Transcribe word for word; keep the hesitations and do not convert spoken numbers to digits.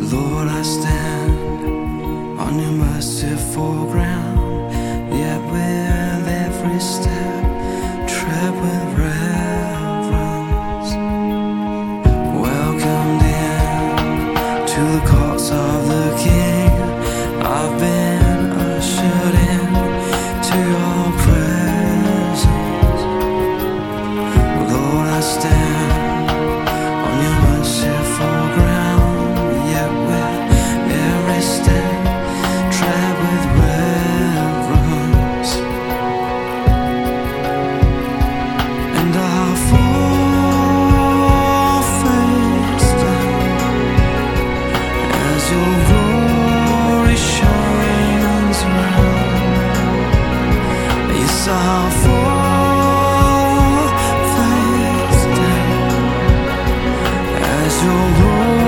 Lord, I stand on your merciful ground, yet with every step tread with reverence. Welcomed in to the